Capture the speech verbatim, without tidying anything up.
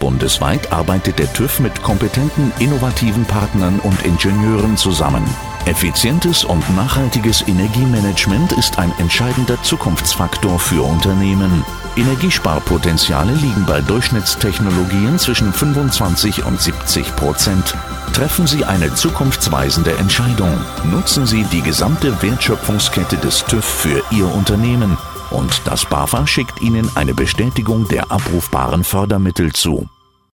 Bundesweit arbeitet der TÜV mit kompetenten, innovativen Partnern und Ingenieuren zusammen. Effizientes und nachhaltiges Energiemanagement ist ein entscheidender Zukunftsfaktor für Unternehmen. Energiesparpotenziale liegen bei Durchschnittstechnologien zwischen fünfundzwanzig und siebzig Prozent. Treffen Sie eine zukunftsweisende Entscheidung. Nutzen Sie die gesamte Wertschöpfungskette des TÜV für Ihr Unternehmen. Und das BAFA schickt Ihnen eine Bestätigung der abrufbaren Fördermittel zu.